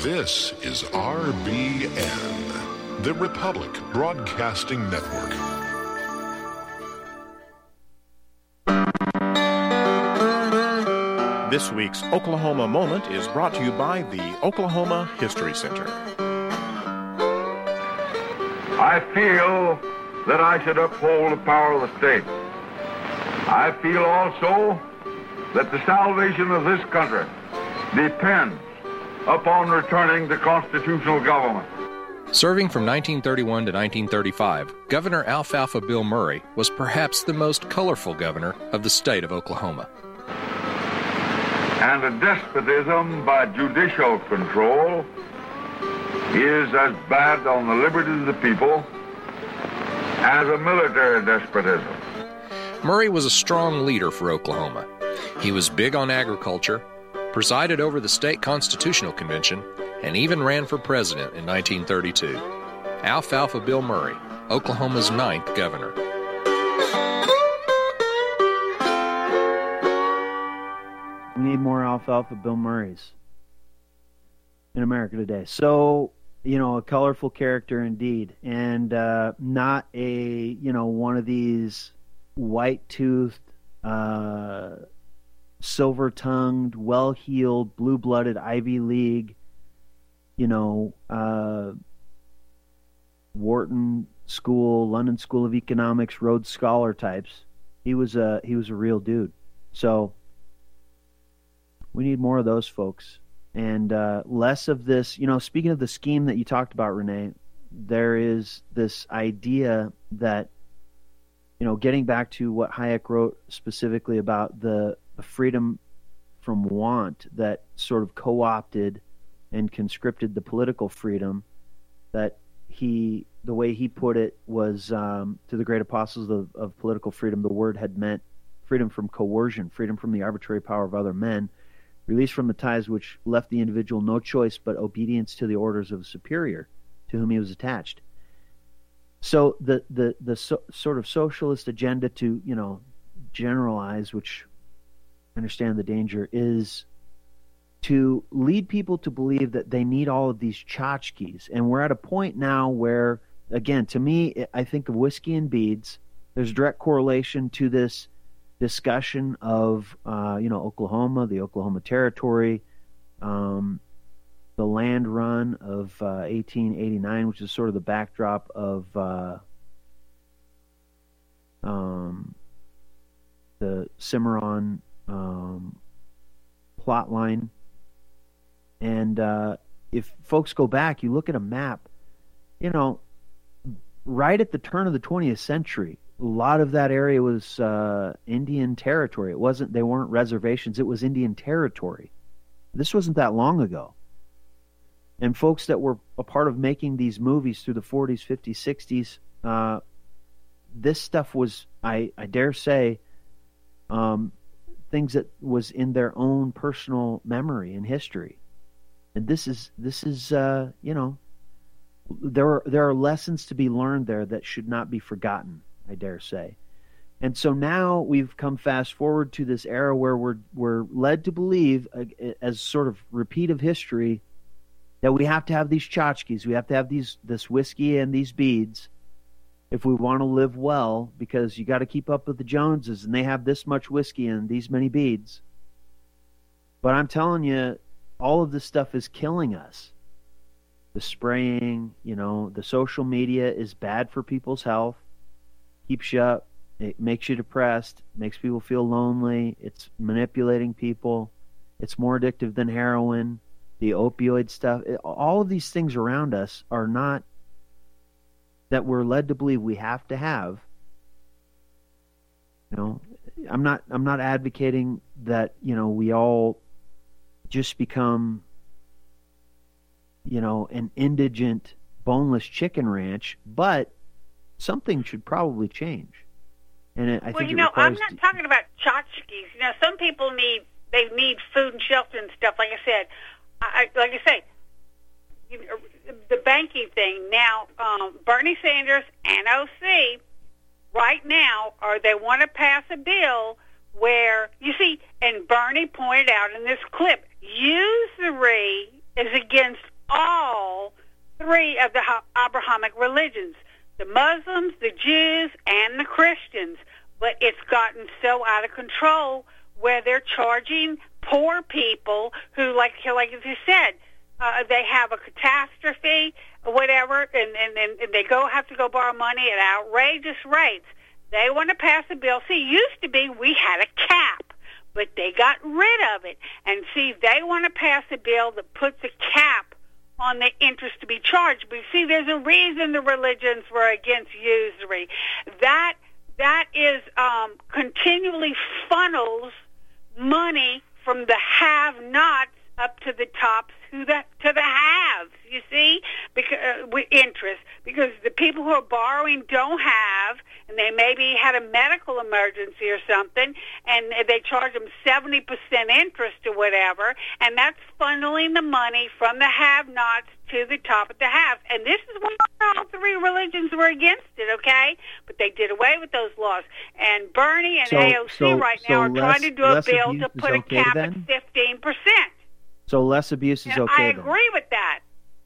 This is RBN, the Republic Broadcasting Network. This week's Oklahoma Moment is brought to you by the Oklahoma History Center. I feel that I should uphold the power of the state. I feel also that the salvation of this country depends upon returning to constitutional government. Serving from 1931 to 1935, Governor Alfalfa Bill Murray was perhaps the most colorful governor of the state of Oklahoma. And a despotism by judicial control is as bad on the liberties of the people as a military despotism. Murray was a strong leader for Oklahoma. He was big on agriculture, presided over the state constitutional convention, and even ran for president in 1932. Alfalfa Bill Murray, Oklahoma's 9th governor. We need more Alfalfa Bill Murrays in America today. So, a colorful character indeed, and not a, one of these white-toothed, silver-tongued, well-heeled, blue-blooded Ivy League, Wharton School, London School of Economics, Rhodes Scholar types. He was a real dude. So we need more of those folks, and less of this. Speaking of the scheme that you talked about, Renee, there is this idea that, getting back to what Hayek wrote specifically about the freedom from want that sort of co-opted and conscripted the political freedom, that the way he put it was, to the great apostles of political freedom, the word had meant freedom from coercion, freedom from the arbitrary power of other men, release from the ties which left the individual no choice but obedience to the orders of a superior to whom he was attached. So the sort of socialist agenda, to generalize, which I understand the danger, is to lead people to believe that they need all of these tchotchkes. And we're at a point now where, again, to me, I think of whiskey and beads. There's a direct correlation to this discussion of, Oklahoma, the Oklahoma Territory, the land run of 1889, which is sort of the backdrop of the Cimarron plot line. And if folks go back, you look at a map, right at the turn of the 20th century, a lot of that area was Indian territory. They weren't reservations, it was Indian territory. This wasn't that long ago. And folks that were a part of making these movies through the 40s, 50s, 60s, this stuff was, I dare say, things that was in their own personal memory and history. And this is there are lessons to be learned there that should not be forgotten, I dare say. And so now we've come fast forward to this era where we're led to believe, as sort of repeat of history, that we have to have these tchotchkes, we have to have this whiskey and these beads if we want to live well, because you got to keep up with the Joneses, and they have this much whiskey and these many beads. But I'm telling you, all of this stuff is killing us. The spraying, the social media is bad for people's health, keeps you up, it makes you depressed, makes people feel lonely, it's manipulating people, it's more addictive than heroin. The opioid stuff, all of these things around us are not that we're led to believe we have to have. I'm not advocating that, we all just become, an indigent, boneless chicken ranch, but something should probably change. And I think I'm not talking about tchotchkes. Some people need food and shelter and stuff. Like I said, the banking thing. Now, Bernie Sanders and OC right now, they want to pass a bill where, you see, and Bernie pointed out in this clip, usury is against all three of the Abrahamic religions, the Muslims, the Jews, and the Christians. But it's gotten so out of control where they're charging poor people who, like you said, they have a catastrophe or whatever, and they have to go borrow money at outrageous rates. They want to pass a bill. See, it used to be we had a cap, but they got rid of it. And see, they want to pass a bill that puts a cap on the interest to be charged. But see, there's a reason the religions were against usury. That is continually funnels money from the have-nots up to the tops to the haves. You see, because with interest, because the people who are borrowing don't have, and they maybe had a medical emergency or something, and they charge them 70% interest or whatever, and that's funneling the money from the have-nots to the top of the haves. And this is why all three religions were against it, okay? But they did away with those laws. And Bernie and AOC right now are trying to do a bill to put a cap at 15%. So less abuse is okay. I agree with that.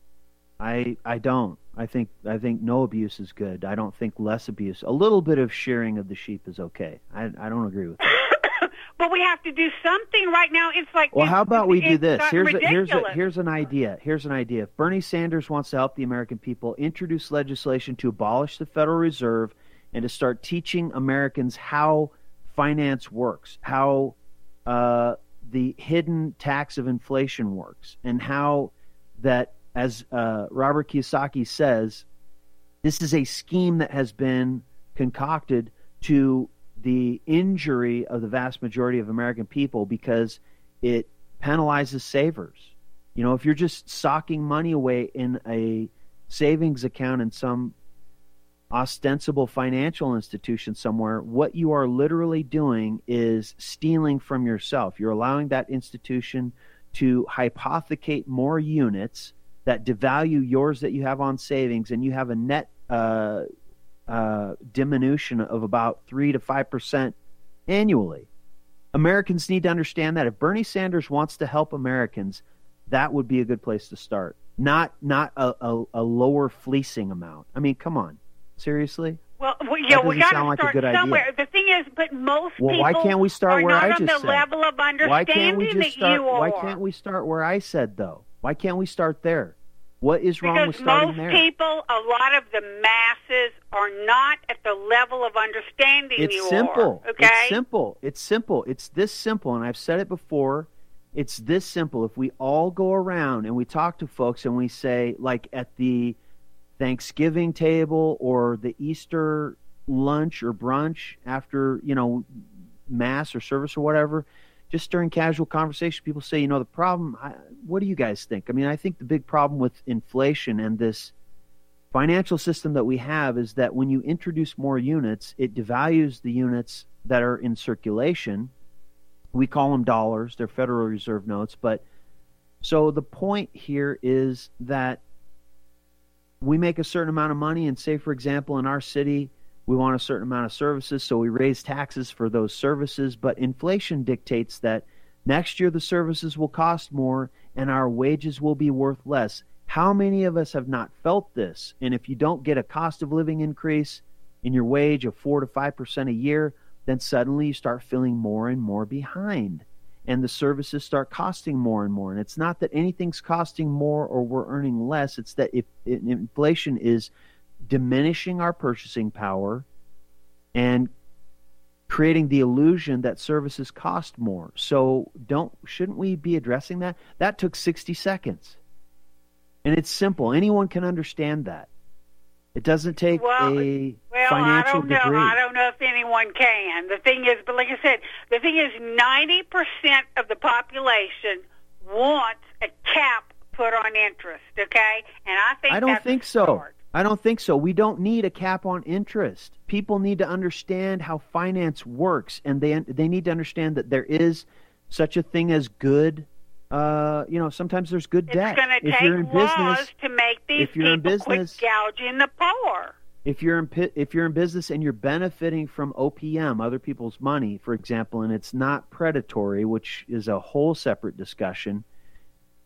I don't. I think no abuse is good. I don't think less abuse. A little bit of shearing of the sheep is okay. I don't agree with that. But we have to do something right now. It's like, well, how about we do this? Here's an idea. If Bernie Sanders wants to help the American people, introduce legislation to abolish the Federal Reserve and to start teaching Americans how finance works, how the hidden tax of inflation works, and how that, as Robert Kiyosaki says, this is a scheme that has been concocted to the injury of the vast majority of American people because it penalizes savers. You know, if you're just socking money away in a savings account in some ostensible financial institution somewhere, what you are literally doing is stealing from yourself. You're allowing that institution to hypothecate more units that devalue yours that you have on savings, and you have a net diminution of about 3 to 5% annually. Americans need to understand that if Bernie Sanders wants to help Americans, that would be a good place to start. Not a lower fleecing amount. I mean, come on, seriously. Well, yeah, we got to start somewhere. Idea. The thing is, but most people why can't we start are where not I on just the said? level of understanding that you are. Why can't we start where I said, though? Why can't we start there? What is wrong with starting there? Because most people, a lot of the masses, are not at the level of understanding you simple. are. Okay? It's simple. It's simple. It's this simple, and I've said it before. It's this simple. If we all go around and we talk to folks and we say, like at the Thanksgiving table or the Easter lunch or brunch after, Mass or service or whatever, just during casual conversation, people say, the problem, what do you guys think? I mean, I think the big problem with inflation and this financial system that we have is that when you introduce more units, it devalues the units that are in circulation. We call them dollars. They're Federal Reserve notes. But so the point here is that we make a certain amount of money, and say, for example, in our city, we want a certain amount of services, so we raise taxes for those services. But inflation dictates that next year the services will cost more and our wages will be worth less. How many of us have not felt this? And if you don't get a cost of living increase in your wage of 4 to 5% a year, then suddenly you start feeling more and more behind. And the services start costing more and more. And it's not that anything's costing more or we're earning less. It's that if inflation is diminishing our purchasing power and creating the illusion that services cost more. So shouldn't we be addressing that? That took 60 seconds. And it's simple. Anyone can understand that. It doesn't take a financial degree. I don't know if anyone can. The thing is, but like I said, 90% of the population wants a cap put on interest, okay? And I don't think so. I don't think so. We don't need a cap on interest. People need to understand how finance works, and they need to understand that there is such a thing as good. Sometimes there's good debt. It's going to take laws to make these people quit gouging the poor. If you're in business and you're benefiting from OPM, other people's money, for example, and it's not predatory, which is a whole separate discussion,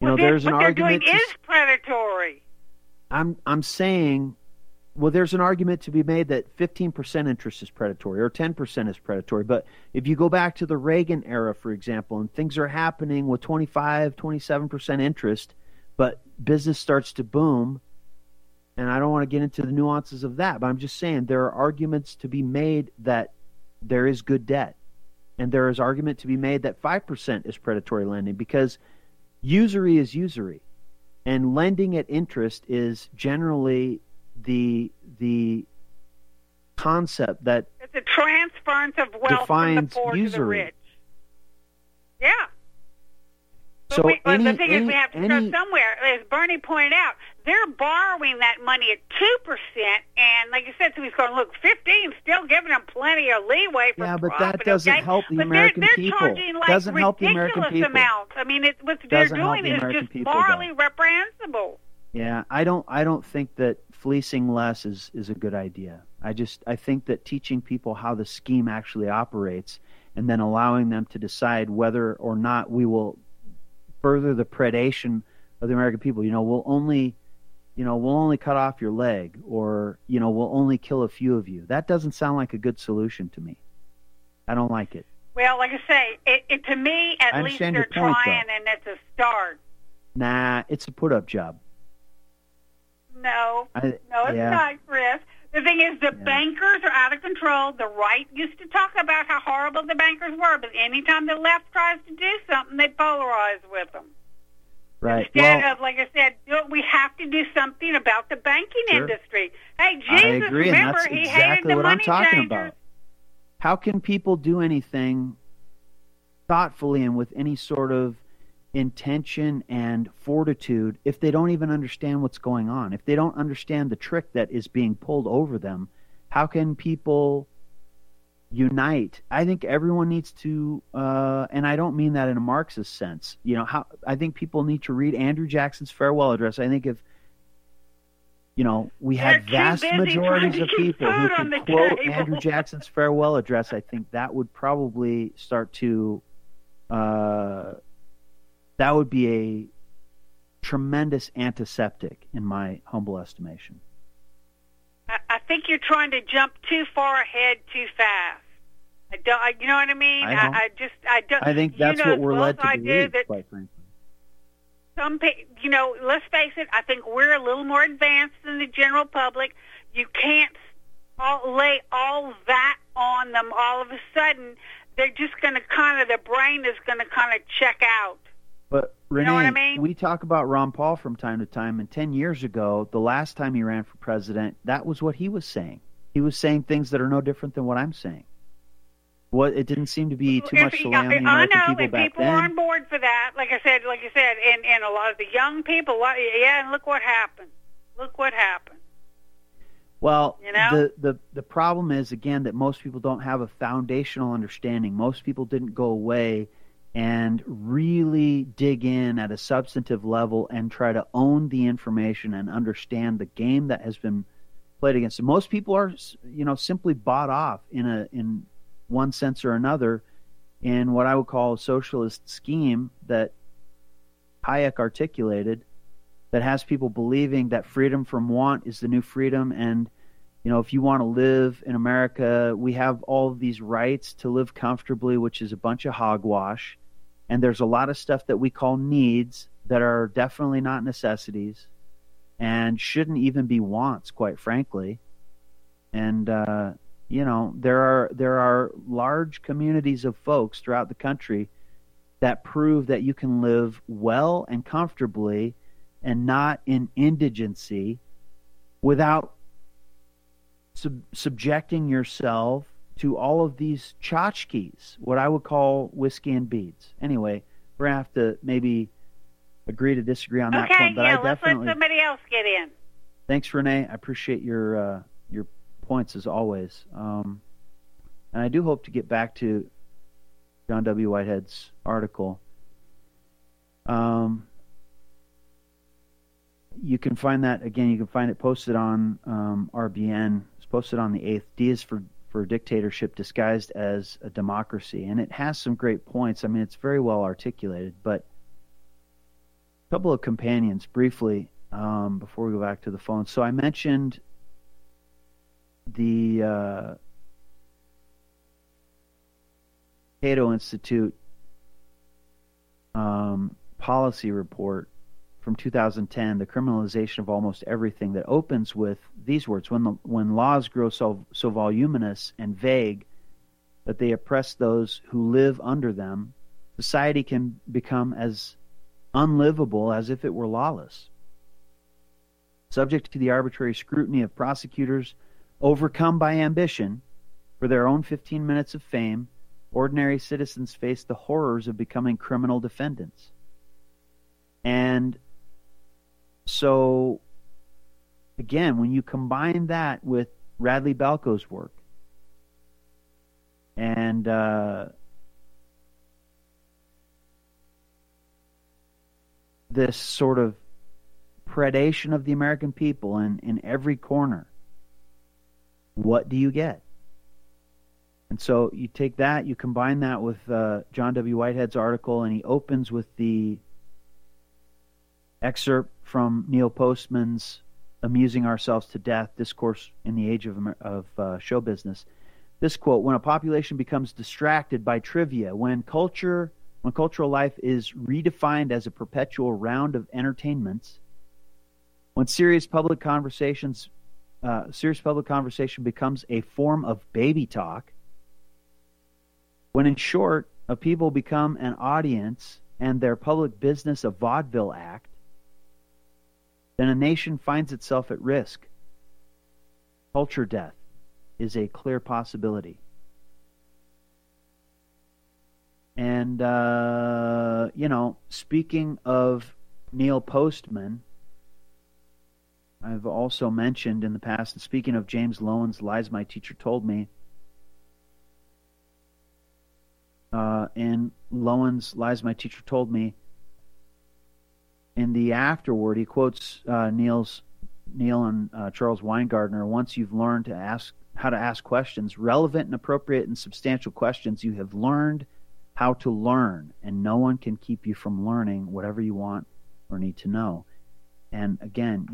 There's an what they're argument. doing is predatory. I'm saying, well, there's an argument to be made that 15% interest is predatory or 10% is predatory. But if you go back to the Reagan era, for example, and things are happening with 25, 27% interest, but business starts to boom, and I don't want to get into the nuances of that, but I'm just saying there are arguments to be made that there is good debt. And there is argument to be made that 5% is predatory lending, because usury is usury. And lending at interest is generally the concept that it's a transference of wealth from the poor to the rich. Yeah. But So the thing is, we have to start somewhere. As Bernie pointed out, they're borrowing that money at 2%, and like you said, so he's going, look, 15, still giving them plenty of leeway for yeah, but profit, that doesn't okay? help the but American they're people. Charging, like, Doesn't help the American people. Amounts. I mean, what they're doing is just morally reprehensible. Yeah, I don't think that fleecing less is a good idea. I think that teaching people how the scheme actually operates, and then allowing them to decide whether or not we will further the predation of the American people. We'll only cut off your leg, or we'll only kill a few of you. That doesn't sound like a good solution to me. I don't like it. Well, like I say, it to me, at least they're trying, and it's a start. Nah, it's a put-up job. No, it's not, Chris. The thing is, the bankers are out of control. The right used to talk about how horrible the bankers were, but anytime the left tries to do something, they polarize with them. Right. Instead of, like I said, we have to do something about the banking industry. Hey, Jesus, I agree, remember, and that's he exactly hated the what money I'm talking changers. about. How can people do anything thoughtfully and with any sort of intention and fortitude if they don't even understand what's going on? If they don't understand the trick that is being pulled over them, how can people unite? I think everyone needs to, and I don't mean that in a Marxist sense. I think people need to read Andrew Jackson's farewell address. I think if we had vast majorities of people who could quote Andrew Jackson's farewell address, I think that would probably start to that would be a tremendous antiseptic, in my humble estimation. I think you're trying to jump too far ahead too fast. You know what I mean? I don't. I think that's what we're led to believe, quite frankly. Let's face it, I think we're a little more advanced than the general public. You can't lay all that on them all of a sudden. They're just going to their brain is going to kind of check out. But, Renee, you know what I mean? We talk about Ron Paul from time to time, and 10 years ago, the last time he ran for president, that was what he was saying. He was saying things that are no different than what I'm saying. It didn't seem to be too much to lay on the American people back then. People were on board for that, like you said, and a lot of the young people, and look what happened. Look what happened. Well, the problem is, again, that most people don't have a foundational understanding. Most people didn't go away and really dig in at a substantive level and try to own the information and understand the game that has been played against them. Most people are, simply bought off in one sense or another in what I would call a socialist scheme that Hayek articulated, that has people believing that freedom from want is the new freedom. And, if you want to live in America, we have all of these rights to live comfortably, which is a bunch of hogwash. And there's a lot of stuff that we call needs that are definitely not necessities and shouldn't even be wants, quite frankly. And, there are large communities of folks throughout the country that prove that you can live well and comfortably and not in indigency without subjecting yourself to all of these tchotchkes, what I would call whiskey and beads. Anyway, we're going to have to maybe agree to disagree on that point. But let's let somebody else get in. Thanks, Renee. I appreciate your points as always. And I do hope to get back to John W. Whitehead's article. You can find that, again, you can find it posted on RBN. It's posted on the 8th. D is for dictatorship disguised as a democracy. And it has some great points. I mean, it's very well articulated. But couple of companions briefly before we go back to the phone. So I mentioned the Cato Institute policy report from 2010, the criminalization of almost everything, that opens with these words: when laws grow so voluminous and vague that they oppress those who live under them, society can become as unlivable as if it were lawless. Subject to the arbitrary scrutiny of prosecutors, overcome by ambition for their own 15 minutes of fame, ordinary citizens face the horrors of becoming criminal defendants. And so, again, when you combine that with Radley Balco's work and this sort of predation of the American people in every corner, what do you get? And so you take that, you combine that with John W. Whitehead's article, and he opens with the excerpt from Neil Postman's Amusing Ourselves to Death, Discourse in the Age of Show Business. This quote: when a population becomes distracted by trivia, when cultural life is redefined as a perpetual round of entertainments, when serious public conversation becomes a form of baby talk, when, in short, a people become an audience and their public business a vaudeville act, then a nation finds itself at risk. Culture death is a clear possibility. And, speaking of Neil Postman, I've also mentioned in the past, and speaking of James Lowen's Lies My Teacher Told Me, in Lowen's Lies My Teacher Told Me, in the afterword, he quotes Neil and Charles Weingartner: once you've learned how to ask questions, relevant and appropriate and substantial questions, you have learned how to learn, and no one can keep you from learning whatever you want or need to know. And again,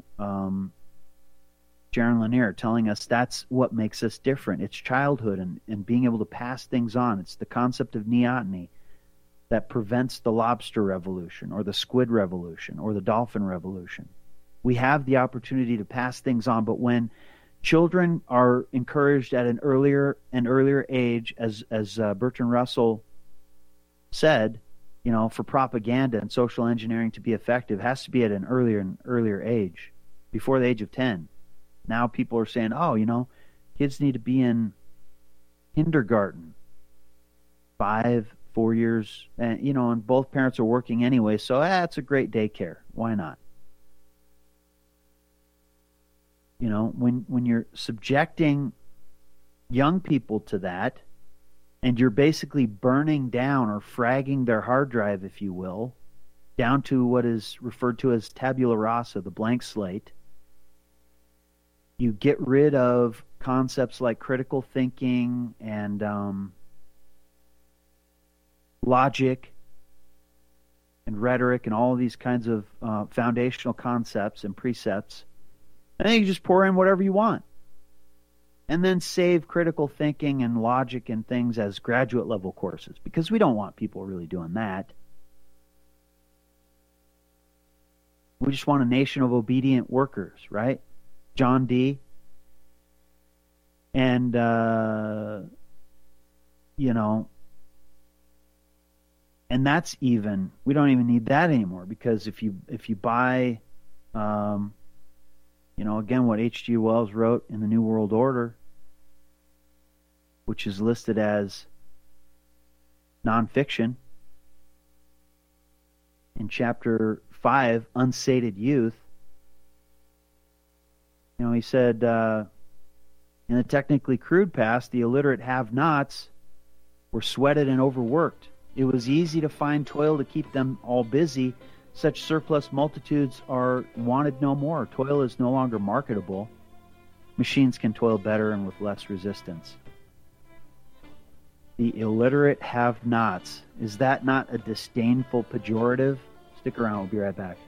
Jaron Lanier telling us that's what makes us different. It's childhood and being able to pass things on. It's the concept of neoteny that prevents the lobster revolution or the squid revolution or the dolphin revolution. We have the opportunity to pass things on, but when children are encouraged at an earlier age, as Bertrand Russell said, for propaganda and social engineering to be effective, has to be at an earlier age, before the age of 10. Now people are saying, kids need to be in kindergarten, 4 years, and both parents are working anyway, so it's a great daycare. Why not? When you're subjecting young people to that, and you're basically burning down or fragging their hard drive, if you will, down to what is referred to as tabula rasa, the blank slate, you get rid of concepts like critical thinking and logic and rhetoric and all of these kinds of foundational concepts and precepts. And then you just pour in whatever you want. And then save critical thinking and logic and things as graduate level courses, because we don't want people really doing that. We just want a nation of obedient workers, right? John D. And, and that's even, we don't even need that anymore, because if you buy, again, what H.G. Wells wrote in the New World Order, which is listed as nonfiction, in chapter 5, Unsated Youth, he said, in the technically crude past, the illiterate have-nots were sweated and overworked. It was easy to find toil to keep them all busy. Such surplus multitudes are wanted no more. Toil is no longer marketable. Machines can toil better and with less resistance. The illiterate have-nots. Is that not a disdainful pejorative? Stick around. We'll be right back.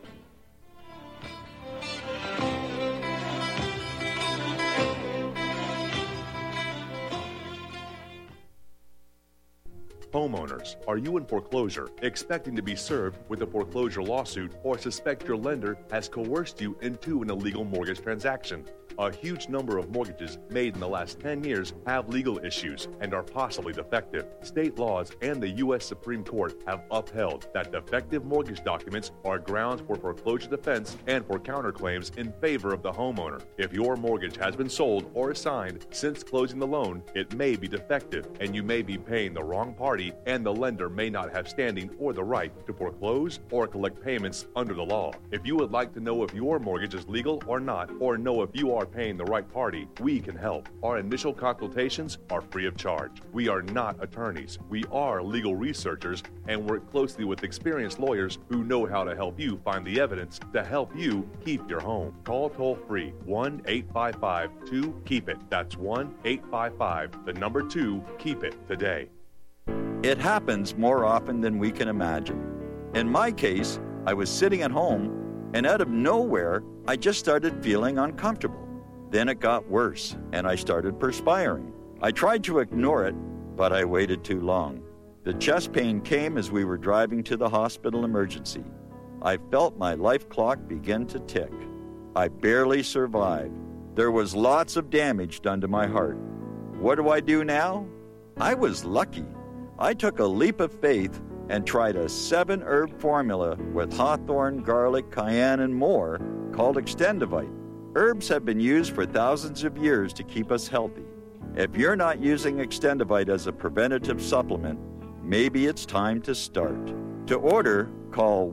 Homeowners, are you in foreclosure, expecting to be served with a foreclosure lawsuit, or suspect your lender has coerced you into an illegal mortgage transaction? A huge number of mortgages made in the last 10 years have legal issues and are possibly defective. State laws and the U.S. Supreme Court have upheld that defective mortgage documents are grounds for foreclosure defense and for counterclaims in favor of the homeowner. If your mortgage has been sold or assigned since closing the loan, it may be defective and you may be paying the wrong party, and the lender may not have standing or the right to foreclose or collect payments under the law. If you would like to know if your mortgage is legal or not, or know if you are paying the right party, we can help. Our initial consultations are free of charge. We are not attorneys. We are legal researchers and work closely with experienced lawyers who know how to help you find the evidence to help you keep your home. Call toll-free 1-855-2-KEEP-IT. That's 1-855-2-KEEP-IT today. It happens more often than we can imagine. In my case, I was sitting at home, and out of nowhere, I just started feeling uncomfortable. Then it got worse, and I started perspiring. I tried to ignore it, but I waited too long. The chest pain came as we were driving to the hospital emergency. I felt my life clock begin to tick. I barely survived. There was lots of damage done to my heart. What do I do now? I was lucky. I took a leap of faith and tried a 7-herb formula with hawthorn, garlic, cayenne, and more called Extendivite. Herbs have been used for thousands of years to keep us healthy. If you're not using Extendivite as a preventative supplement, maybe it's time to start. To order, call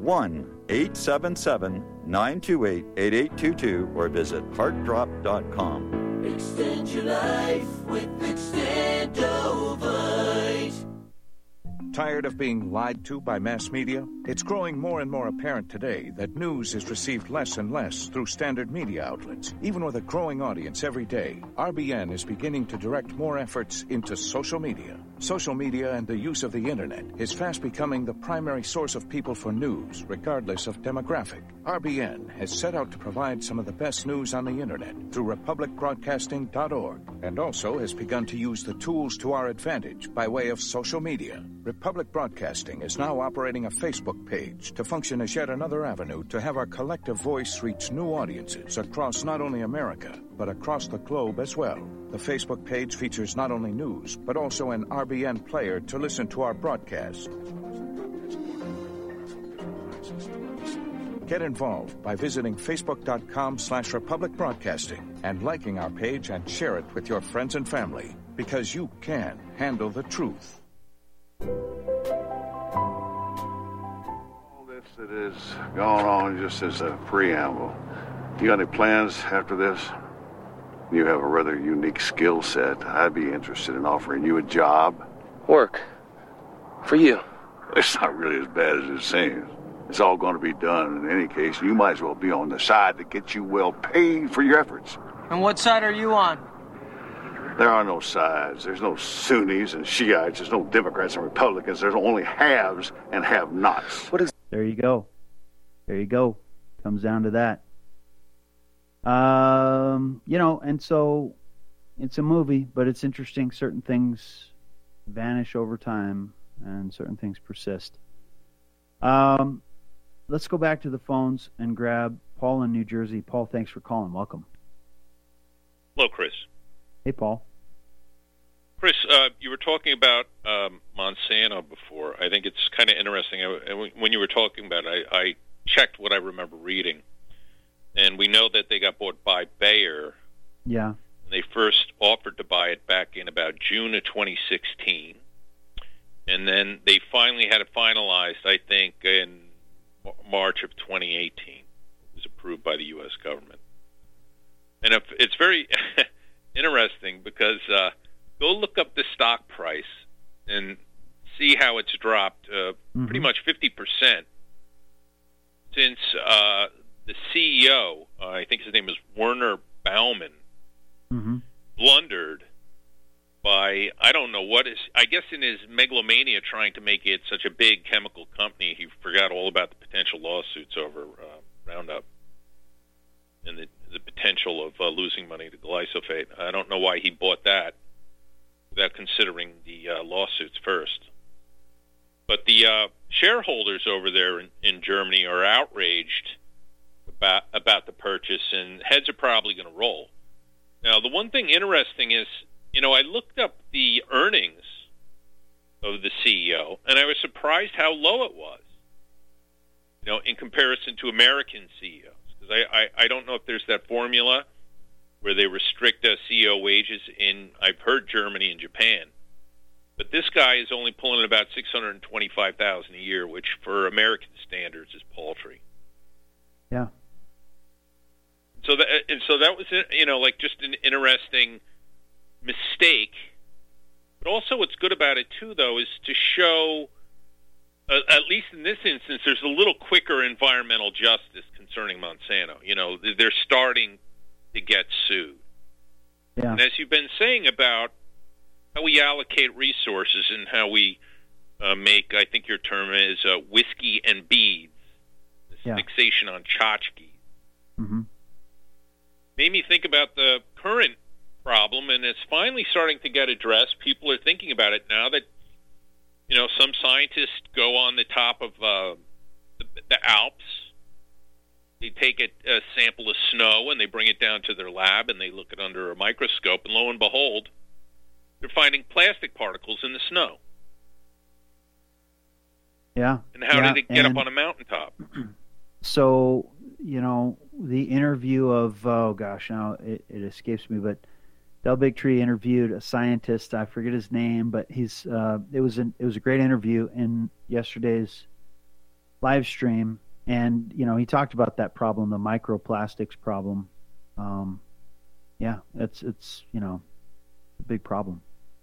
1-877-928-8822 or visit heartdrop.com. Extend your life with Extendovite. Tired of being lied to by mass media? It's growing more and more apparent today that news is received less and less through standard media outlets. Even with a growing audience every day, RBN is beginning to direct more efforts into social media. Social media and the use of the internet is fast becoming the primary source of people for news, regardless of demographic. RBN has set out to provide some of the best news on the internet through republicbroadcasting.org, and also has begun to use the tools to our advantage by way of social media. Republic Broadcasting is now operating a Facebook page to function as yet another avenue to have our collective voice reach new audiences across not only America, but across the globe as well. The Facebook page features not only news, but also an RBN player to listen to our broadcast. Get involved by visiting facebook.com/Republic Broadcasting and liking our page and share it with your friends and family, because you can handle the truth. All this that is going on just as a preamble. You got any plans after this? You have a rather unique skill set. I'd be interested in offering you a job. Work. For you. It's not really as bad as it seems. It's all going to be done in any case. You might as well be on the side that gets you well paid for your efforts. And what side are you on? There are no sides. There's no Sunnis and Shiites. There's no Democrats and Republicans. There's only haves and have-nots. There you go. There you go. Comes down to that. And so it's a movie, but it's interesting. Certain things vanish over time and certain things persist. Let's go back to the phones and grab Paul in New Jersey. Paul, thanks for calling. Welcome. Hello, Chris. Hey, Paul. Chris, you were talking about Monsanto before. I think it's kind of interesting. When you were talking about it, I checked what I remember reading. And we know that they got bought by Bayer. Yeah. They first offered to buy it back in about June of 2016. And then they finally had it finalized, I think, in March of 2018. It was approved by the U.S. government. And it's very interesting because go look up the stock price and see how it's dropped pretty much 50% since the CEO, I think his name is Werner Baumann, blundered by, I don't know what is, I guess in his megalomania trying to make it such a big chemical company, he forgot all about the potential lawsuits over Roundup and the potential of losing money to glyphosate. I don't know why he bought that without considering the lawsuits first. But the shareholders over there in Germany are outraged about the purchase, and heads are probably going to roll. Now, the one thing interesting is, I looked up the earnings of the CEO, and I was surprised how low it was, in comparison to American CEOs. Because I don't know if there's that formula where they restrict CEO wages in, I've heard, Germany and Japan. But this guy is only pulling about $625,000 a year, which for American standards is paltry. Yeah. So that was, just an interesting mistake. But also what's good about it, too, though, is to show, at least in this instance, there's a little quicker environmental justice concerning Monsanto. They're starting to get sued. Yeah. And as you've been saying about how we allocate resources and how we make, I think your term is, whiskey and beads, this fixation on tchotchkes. Mm-hmm. Made me think about the current problem, and it's finally starting to get addressed. People are thinking about it now that, some scientists go on the top of the Alps. They take a sample of snow and they bring it down to their lab and they look it under a microscope, and lo and behold, they're finding plastic particles in the snow. Yeah. And how did it get up on a mountaintop? So, the interview of, now it escapes me, but Del Bigtree interviewed a scientist, I forget his name, but it was a great interview in yesterday's live stream, and he talked about that problem, the microplastics problem. It's a big problem.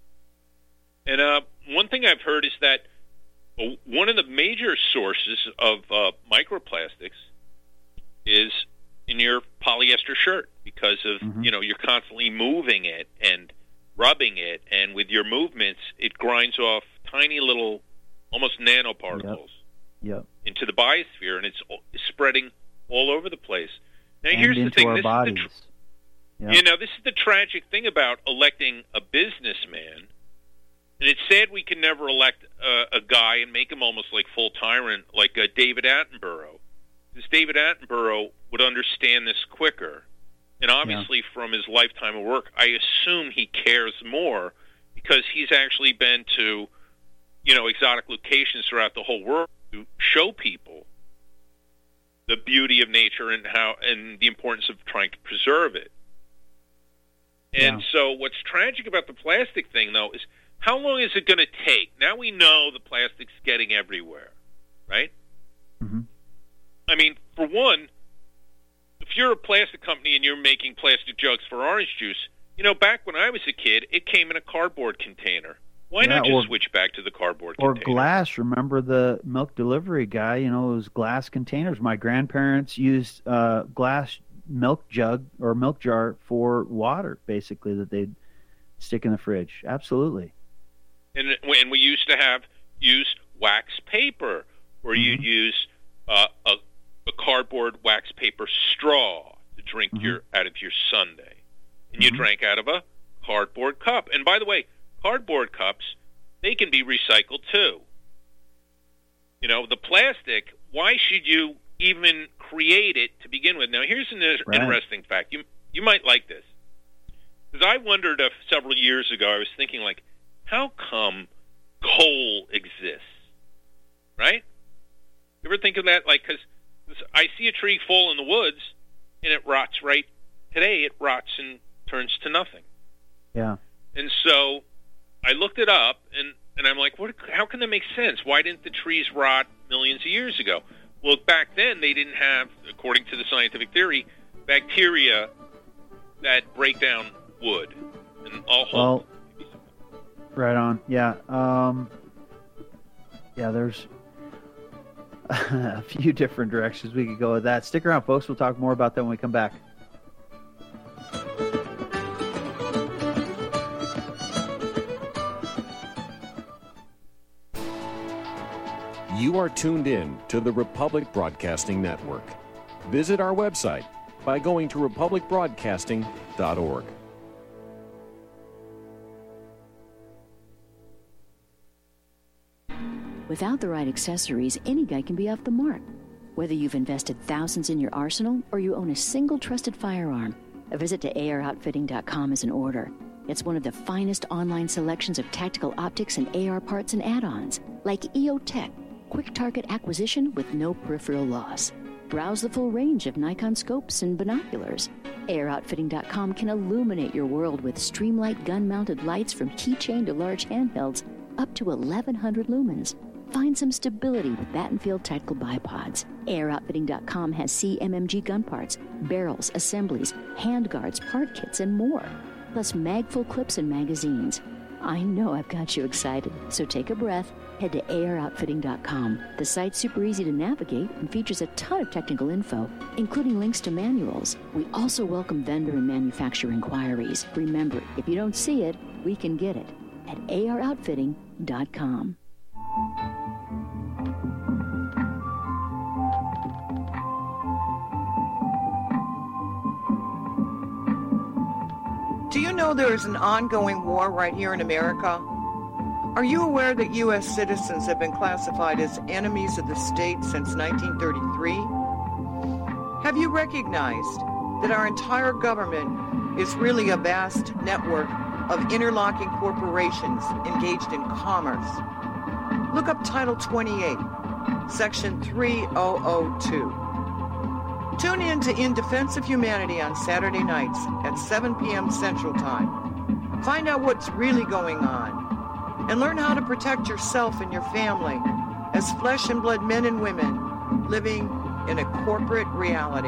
And one thing I've heard is that one of the major sources of microplastics is in your polyester shirt, because of, you're constantly moving it and rubbing it, and with your movements, it grinds off tiny little, almost nanoparticles into the biosphere, and it's spreading all over the place. Now, and here's the thing. Our bodies. This is the tragic thing about electing a businessman. And it's sad we can never elect a guy and make him almost like full tyrant, like David Attenborough. Because David Attenborough would understand this quicker. And obviously from his lifetime of work, I assume he cares more, because he's actually been to, exotic locations throughout the whole world to show people the beauty of nature and the importance of trying to preserve it. And so what's tragic about the plastic thing, though, is how long is it going to take? Now we know the plastic's getting everywhere, right? Mm-hmm. I mean, for one, if you're a plastic company and you're making plastic jugs for orange juice, back when I was a kid, it came in a cardboard container. Why not just switch back to the cardboard container? Or glass. Remember the milk delivery guy? It was glass containers. My grandparents used glass milk jug or milk jar for water, basically, that they'd stick in the fridge. Absolutely. And we used to use wax paper, or you'd use a cardboard wax paper straw to drink out of your sundae, and you drank out of a cardboard cup. And by the way, cardboard cups, they can be recycled too. The plastic, why should you even create it to begin with? Now, here's an interesting fact. You might like this, because I wondered several years ago. I was thinking, how come coal exists? Right? You ever think of that? Because I see a tree fall in the woods, and it rots right today. It rots and turns to nothing. Yeah. And so I looked it up, and I'm like, how can that make sense? Why didn't the trees rot millions of years ago? Well, back then they didn't have, according to the scientific theory, bacteria that break down wood. And right on. Yeah. There's a few different directions we could go with that. Stick around, folks. We'll talk more about that when we come back. You are tuned in to the Republic Broadcasting Network. Visit our website by going to republicbroadcasting.org. Without the right accessories, any guy can be off the mark. Whether you've invested thousands in your arsenal or you own a single trusted firearm, a visit to AROutfitting.com is in order. It's one of the finest online selections of tactical optics and AR parts and add-ons, like EOTech, quick target acquisition with no peripheral loss. Browse the full range of Nikon scopes and binoculars. AROutfitting.com can illuminate your world with Streamlight gun-mounted lights from keychain to large handhelds up to 1,100 lumens. Find some stability with Battenfield tactical bipods. AROutfitting.com has CMMG gun parts, barrels, assemblies, handguards, part kits, and more. Plus magful clips and magazines. I know I've got you excited, so take a breath. Head to AROutfitting.com. The site's super easy to navigate and features a ton of technical info, including links to manuals. We also welcome vendor and manufacturer inquiries. Remember, if you don't see it, we can get it at AROutfitting.com. Do you know there is an ongoing war right here in America? Are you aware that U.S. citizens have been classified as enemies of the state since 1933? Have you recognized that our entire government is really a vast network of interlocking corporations engaged in commerce? Look up Title 28, Section 3002. Tune in to In Defense of Humanity on Saturday nights at 7 p.m. Central Time. Find out what's really going on and learn how to protect yourself and your family as flesh and blood men and women living in a corporate reality.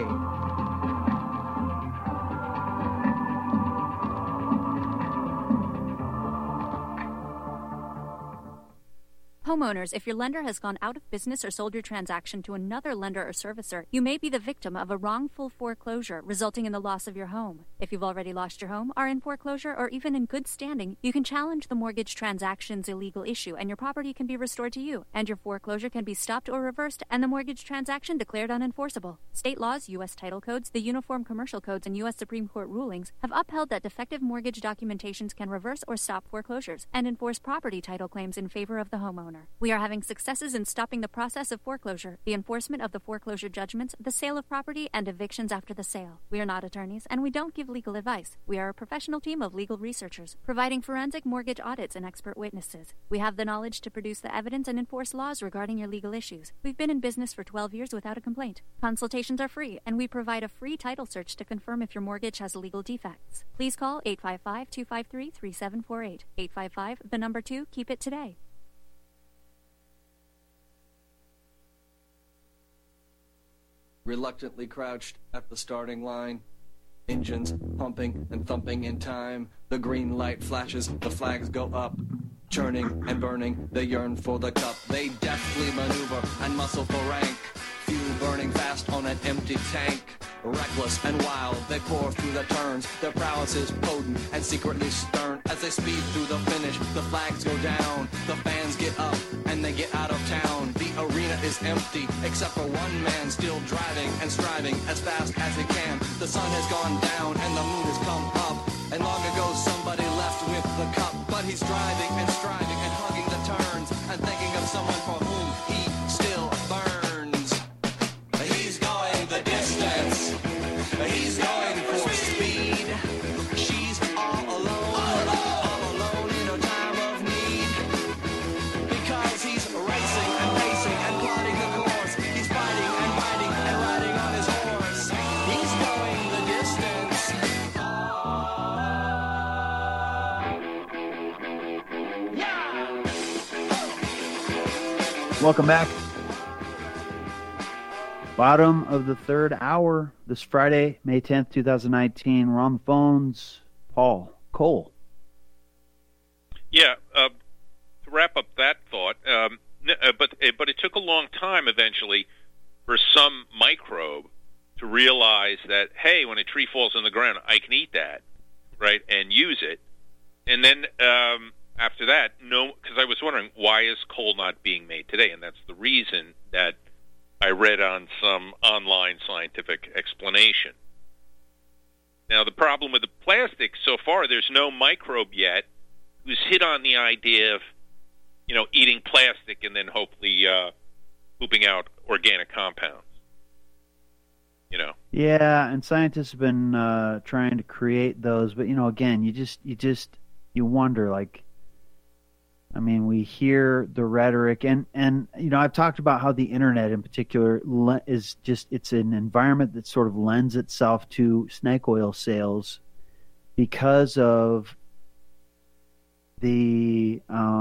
Homeowners, if your lender has gone out of business or sold your transaction to another lender or servicer, you may be the victim of a wrongful foreclosure resulting in the loss of your home. If you've already lost your home, are in foreclosure, or even in good standing, you can challenge the mortgage transaction's illegal issue and your property can be restored to you, and your foreclosure can be stopped or reversed and the mortgage transaction declared unenforceable. State laws, U.S. title codes, the Uniform Commercial Codes, and U.S. Supreme Court rulings have upheld that defective mortgage documentations can reverse or stop foreclosures and enforce property title claims in favor of the homeowner. We are having successes in stopping the process of foreclosure, the enforcement of the foreclosure judgments, the sale of property, and evictions after the sale. We are not attorneys, and we don't give legal advice. We are a professional team of legal researchers, providing forensic mortgage audits and expert witnesses. We have the knowledge to produce the evidence and enforce laws regarding your legal issues. We've been in business for 12 years without a complaint. Consultations are free, and we provide a free title search to confirm if your mortgage has legal defects. Please call 855-253-3748. 855, the number 2, keep it today. Reluctantly crouched at the starting line, engines pumping and thumping in time. The green light flashes, the flags go up, churning and burning, they yearn for the cup. They deftly maneuver and muscle for rank, fuel burning fast on an empty tank. Reckless and wild, they pour through the turns. Their prowess is potent and secretly stern. As they speed through the finish, the flags go down. The fans get up and they get out of town. The arena is empty, except for one man still driving and striving as fast as he can. The sun has gone down and the moon has come up, and long ago somebody left with the cup. But he's driving and striving and hugging the turns and thinking of someone for whom he still burns. He's going the distance. He's going for speed. She's all alone in a time of need. Because he's racing and pacing and plotting the course. He's fighting and fighting and riding on his horse. He's going the distance. Welcome back. Bottom of the third hour this Friday, May 10th, 2019. We're on the phones. Paul Cole. Yeah, to wrap up that thought, but it took a long time eventually for some microbe to realize that, hey, when a tree falls on the ground, I can eat that, right, and use it. And then after that, no, because I was wondering, why is coal not being made today? And that's the reason that I read on some online scientific explanation. Now, the problem with the plastic so far, there's no microbe yet who's hit on the idea of, eating plastic and then hopefully pooping out organic compounds. Yeah, and scientists have been trying to create those, but again, you wonder, like, I mean, we hear the rhetoric, and I've talked about how the internet in particular it's an environment that sort of lends itself to snake oil sales because of the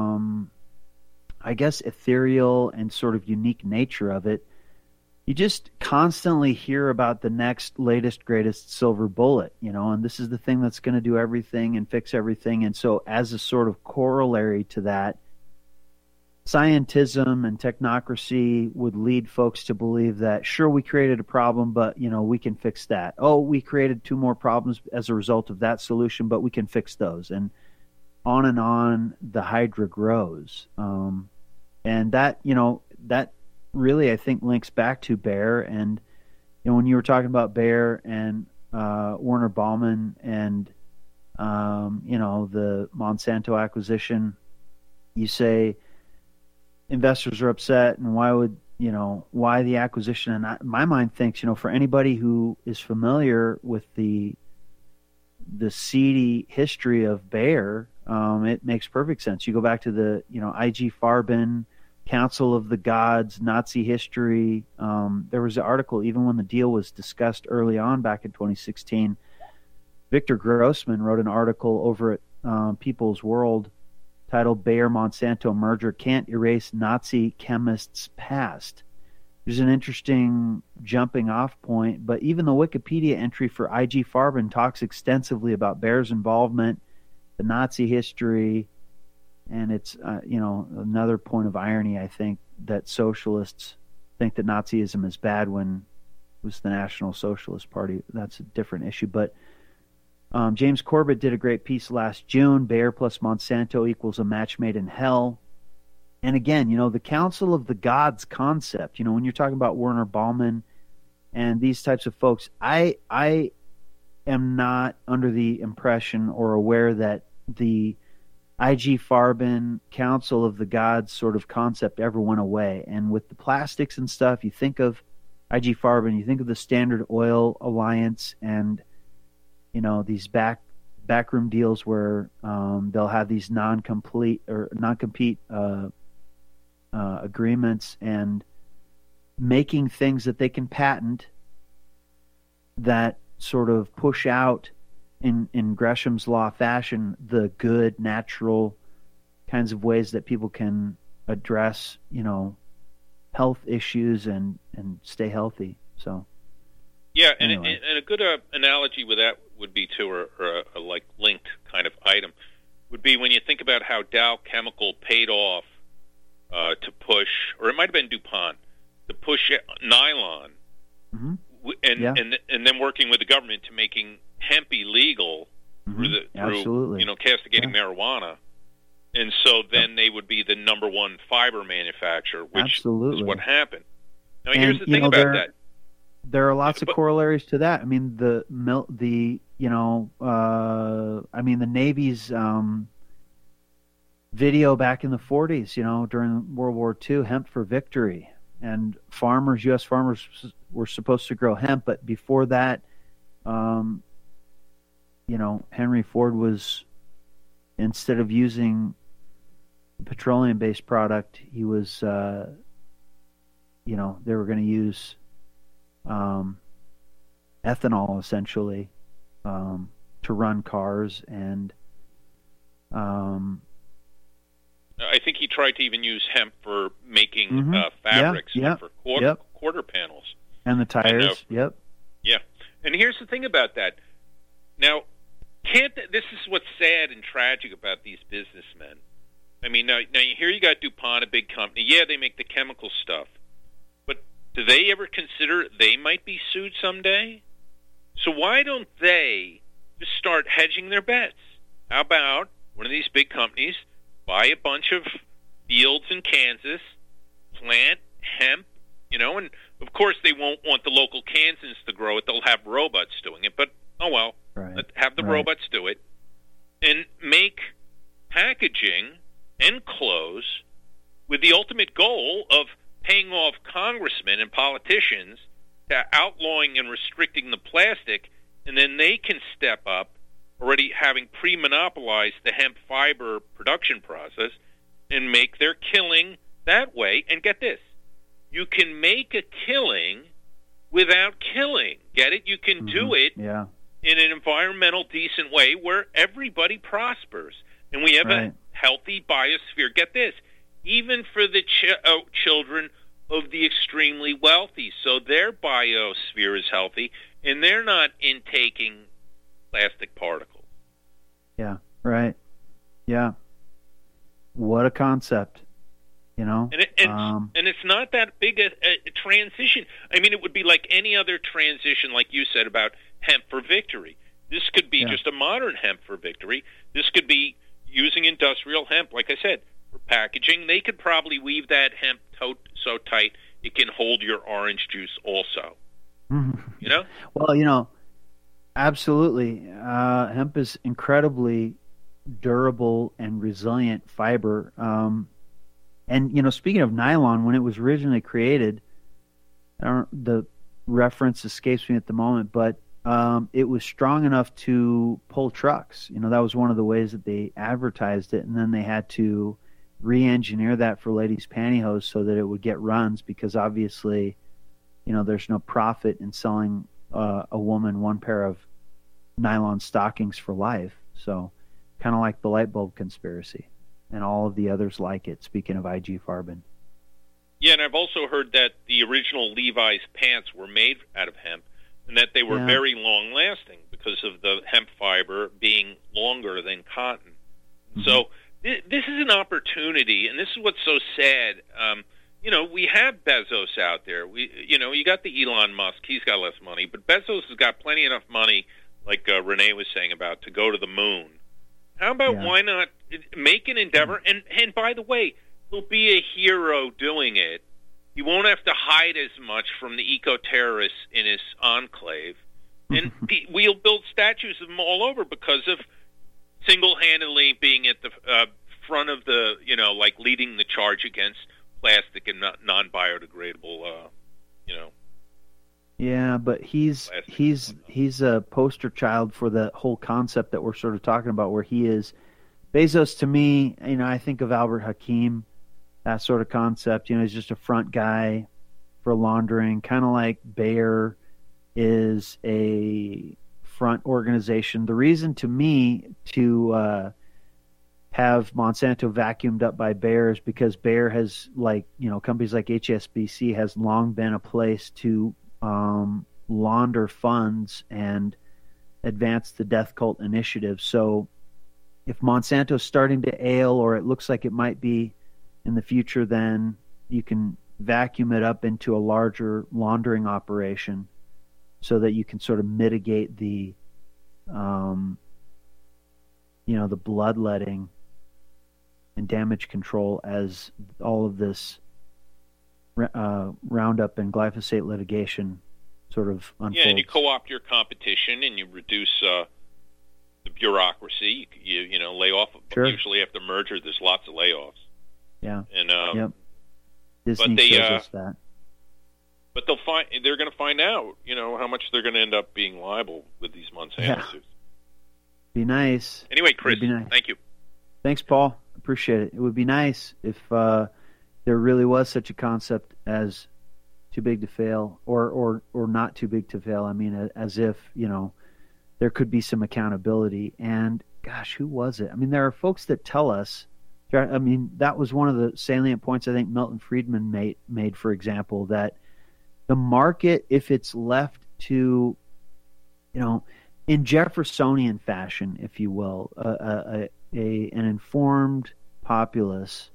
I guess ethereal and sort of unique nature of it. You just constantly hear about the next, latest, greatest silver bullet, and this is the thing that's going to do everything and fix everything. And so as a sort of corollary to that, scientism and technocracy would lead folks to believe that, sure, we created a problem, but, we can fix that. Oh, we created 2 more problems as a result of that solution, but we can fix those. And on the hydra grows. And that, that really, I think, links back to Bayer. And when you were talking about Bayer and Werner Baumann and the Monsanto acquisition, you say investors are upset, and why the acquisition? And my mind thinks, for anybody who is familiar with the seedy history of Bayer, it makes perfect sense. You go back to the IG Farben, Council of the Gods, Nazi history. There was an article, even when the deal was discussed early on back in 2016, Victor Grossman wrote an article over at People's World titled Bayer-Monsanto Merger Can't Erase Nazi Chemists' Past. There's an interesting jumping off point, but even the Wikipedia entry for IG Farben talks extensively about Bayer's involvement, the Nazi history. And it's, another point of irony, I think, that socialists think that Nazism is bad when it was the National Socialist Party. That's a different issue. But James Corbett did a great piece last June, Bayer plus Monsanto equals a match made in hell. And again, the Council of the Gods concept, when you're talking about Werner Baumann and these types of folks, I am not under the impression or aware that the IG Farben, Council of the Gods sort of concept ever went away. And with the plastics and stuff, you think of IG Farben, you think of the Standard Oil Alliance and, these backroom deals where they'll have these non-compete agreements and making things that they can patent that sort of push out in Gresham's Law fashion, the good, natural kinds of ways that people can address, health issues and stay healthy. So, yeah, anyway. and a good analogy with that would be or a like linked kind of item would be when you think about how Dow Chemical paid off to push, or it might have been DuPont, to push nylon, and then working with the government to making hemp illegal through castigating marijuana, and so then they would be the number 1 fiber manufacturer, which is what happened. Now, here's the thing about that. There are lots of corollaries to that. I mean, the Navy's video back in the 40s, during World War II, Hemp for Victory, and U.S. farmers were supposed to grow hemp, but before that, Henry Ford was, instead of using a petroleum-based product, he was, they were going to use ethanol, essentially, to run cars. And I think he tried to even use hemp for making fabrics for quarter panels. And the tires, Yeah. And here's the thing about that. Now, this is what's sad and tragic about these businessmen. I mean, now here you got DuPont, a big company. Yeah, they make the chemical stuff. But do they ever consider they might be sued someday? So why don't they just start hedging their bets? How about one of these big companies buy a bunch of fields in Kansas, plant hemp, and of course they won't want the local Kansans to grow it. They'll have robots doing it, but oh well. Right. Have the robots do it, and make packaging and clothes with the ultimate goal of paying off congressmen and politicians to outlawing and restricting the plastic, and then they can step up, already having pre-monopolized the hemp fiber production process, and make their killing that way. And get this, you can make a killing without killing. Get it? You can do it in an environmental, decent way where everybody prospers. And we have a healthy biosphere. Get this, even for the children of the extremely wealthy. So their biosphere is healthy, and they're not intaking plastic particles. Yeah, right. Yeah. What a concept, And it's not that big a transition. I mean, it would be like any other transition, like you said, about hemp for victory. This could be just a modern hemp for victory. This could be using industrial hemp, like I said, for packaging. They could probably weave that hemp so tight it can hold your orange juice also. Well, absolutely. Hemp is incredibly durable and resilient fiber. And, speaking of nylon, when it was originally created, the reference escapes me at the moment, but it was strong enough to pull trucks. That was one of the ways that they advertised it, and then they had to re-engineer that for ladies' pantyhose so that it would get runs, because obviously, there's no profit in selling a woman one pair of nylon stockings for life. So kind of like the light bulb conspiracy and all of the others like it, speaking of IG Farben. Yeah, and I've also heard that the original Levi's pants were made out of hemp, and that they were very long-lasting because of the hemp fiber being longer than cotton. So this is an opportunity, and this is what's so sad. We have Bezos out there. You got the Elon Musk. He's got less money, but Bezos has got plenty enough money, like Renee was saying about, to go to the moon. How about why not make an endeavor? And by the way, he'll be a hero doing it. He won't have to hide as much from the eco-terrorists in his enclave. And we'll build statues of him all over because of single-handedly being at the front of the, like leading the charge against plastic and non-biodegradable, Yeah, but he's a poster child for the whole concept that we're sort of talking about, where he is. Bezos, to me, I think of Albert Hakim, that sort of concept. He's just a front guy for laundering, kind of like Bayer is a front organization. The reason to me to have Monsanto vacuumed up by Bayer is because Bayer has, companies like HSBC has long been a place to launder funds and advance the death cult initiative. So if Monsanto's starting to ail, or it looks like it might be in the future, then you can vacuum it up into a larger laundering operation so that you can sort of mitigate the the bloodletting and damage control as all of this Roundup and glyphosate litigation sort of unfolds. Yeah, and you co-opt your competition, and you reduce the bureaucracy. You lay off. Sure. Usually after merger, there's lots of layoffs. Yeah. And Disney shows us that. But they're going to find out, how much they're going to end up being liable with these Monsanto suits. Be nice. Anyway, Chris, thank you. Thanks, Paul. Appreciate it. It would be nice if there really was such a concept as too big to fail, or not too big to fail. I mean, as if, there could be some accountability. And gosh, who was it? I mean, there are folks that tell us, that was one of the salient points I think Milton Friedman made, for example, that the market, if it's left to, in Jeffersonian fashion, if you will, an informed populace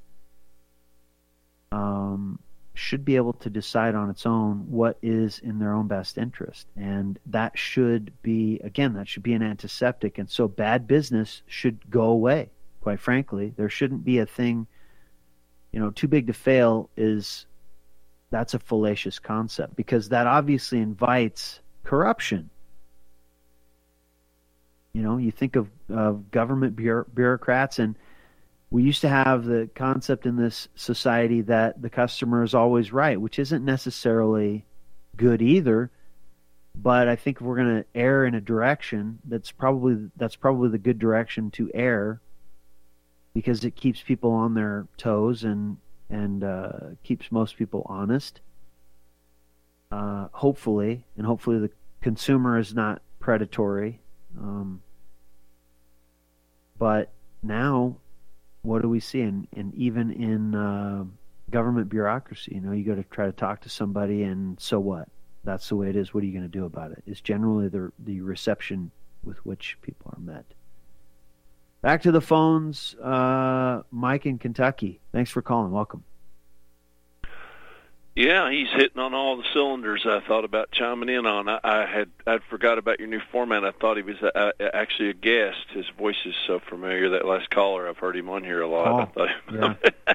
should be able to decide on its own what is in their own best interest. And that should be an antiseptic. And so bad business should go away. quite frankly. There shouldn't be a thing, too big to fail that's a fallacious concept, because that obviously invites corruption. You think of government bureaucrats, and we used to have the concept in this society that the customer is always right, which isn't necessarily good either. But I think if we're going to err in a direction, that's probably the good direction to err, because it keeps people on their toes and keeps most people honest. Hopefully the consumer is not predatory. But now, what do we see? And even in government bureaucracy, you go to try to talk to somebody, and so what? That's the way it is. What are you going to do about it? It's generally the reception with which people are met. Back to the phones. Mike in Kentucky. Thanks for calling. Welcome. Yeah, he's hitting on all the cylinders I thought about chiming in on. I'd forgot about your new format. I thought he was actually a guest. His voice is so familiar. That last caller, I've heard him on here a lot. Yeah.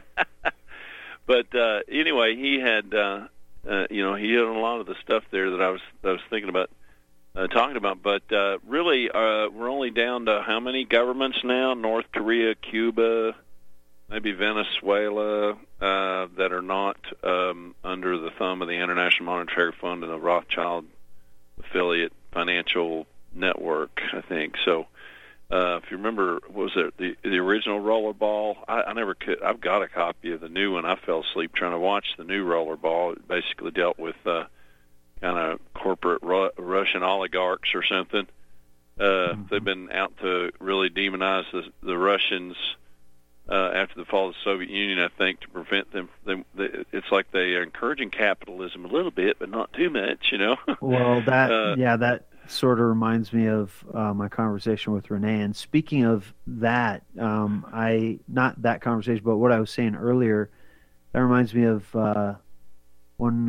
But anyway, he had he hit on a lot of the stuff there that I was thinking about talking about. But really, we're only down to how many governments now? North Korea, Cuba, maybe Venezuela, that are not under the thumb of the International Monetary Fund and the Rothschild affiliate financial network, I think. So if you remember, what was it, the original Rollerball? I never could. I've got a copy of the new one. I fell asleep trying to watch the new Rollerball. It basically dealt with kind of corporate Russian oligarchs or something. They've been out to really demonize the Russians after the fall of the Soviet Union, I think, to prevent them. It's like they are encouraging capitalism a little bit, but not too much, Well, that sort of reminds me of my conversation with Renee. And speaking of that, not that conversation, but what I was saying earlier, that reminds me of when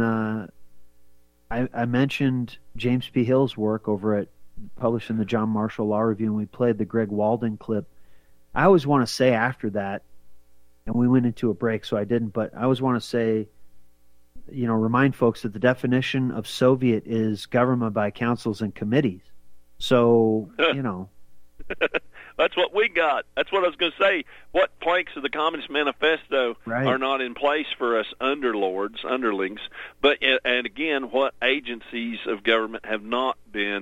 I mentioned James P. Hill's work published in the John Marshall Law Review, and we played the Greg Walden clip. I always want to say after that, and we went into a break, so I didn't, but I always want to say, remind folks that the definition of Soviet is government by councils and committees. So, That's what we got. That's what I was going to say. What planks of the Communist Manifesto are not in place for us underlings? But, and again, what agencies of government have not been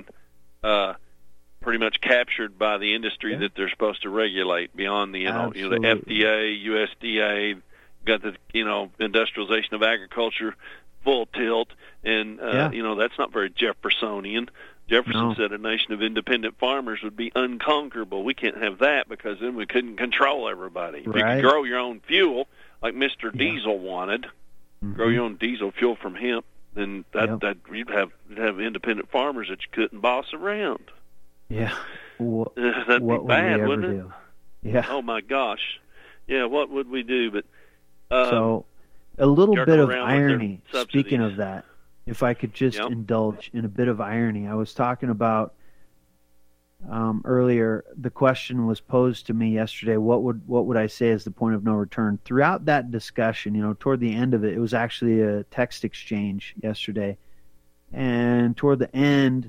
pretty much captured by the industry that they're supposed to regulate beyond the, the FDA, USDA, got the, industrialization of agriculture, full tilt, and, that's not very Jeffersonian. Jefferson said a nation of independent farmers would be unconquerable. We can't have that because then we couldn't control everybody. If you could grow your own fuel, like Mr. Diesel wanted, grow your own diesel fuel from hemp, then you'd have independent farmers that you couldn't boss around. Yeah. That'd be bad, wouldn't it? Do? Yeah. Oh, my gosh. Yeah, what would we do? But so a little bit of irony, speaking of that, if I could just indulge in a bit of irony. I was talking about earlier, the question was posed to me yesterday, what would I say is the point of no return? Throughout that discussion, toward the end of it, it was actually a text exchange yesterday. And toward the end,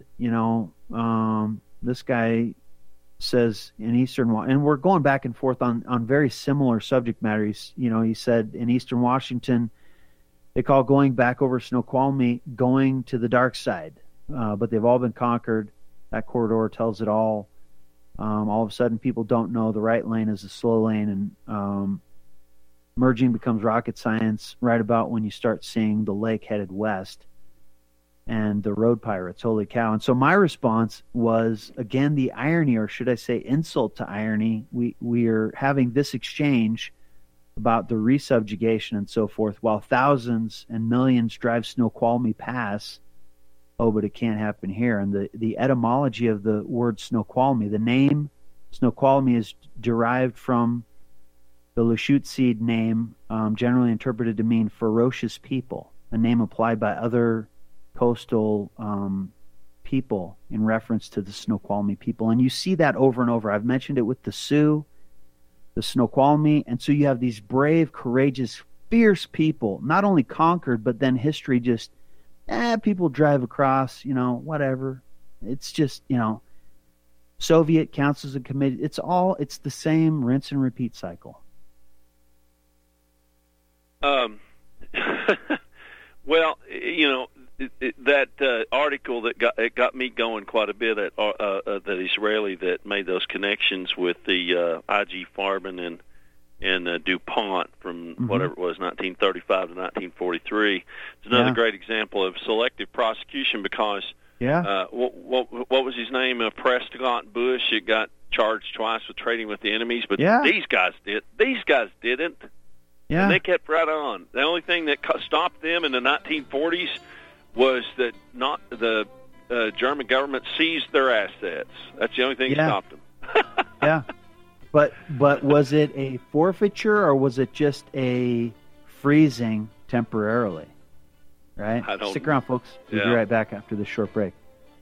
this guy says in Eastern, and we're going back and forth on very similar subject matter. He said in Eastern Washington, they call going back over Snoqualmie going to the dark side, but they've all been conquered. That corridor tells it all. All of a sudden, people don't know the right lane is the slow lane, and merging becomes rocket science right about when you start seeing the lake headed west and the road pirates. Holy cow. And so my response was, again, the irony, or should I say insult to irony. We are having this exchange about the resubjugation and so forth, while thousands and millions drive Snoqualmie Pass. Oh, but it can't happen here. And the etymology of the word Snoqualmie, the name Snoqualmie is derived from the Lushootseed name, generally interpreted to mean ferocious people, a name applied by other coastal people in reference to the Snoqualmie people. And you see that over and over. I've mentioned it with the Sioux. the Snoqualmie. And so you have these brave, courageous, fierce people, not only conquered, but then history just, people drive across, whatever. It's just, Soviet councils and committees. It's the same rinse and repeat cycle. Well, that article that got me going quite a bit at that Israeli that made those connections with the IG Farben and DuPont from whatever it was, 1935 to 1943. It's another great example of selective prosecution because what was his name? Prescott Bush. It got charged twice with trading with the enemies, but these guys did. These guys didn't. Yeah. And they kept right on. The only thing that stopped them in the 1940s was that not the German government seized their assets. That's the only thing that stopped them. Yeah. But was it a forfeiture or was it just a freezing temporarily? Right? Stick around, folks. We'll be right back after this short break.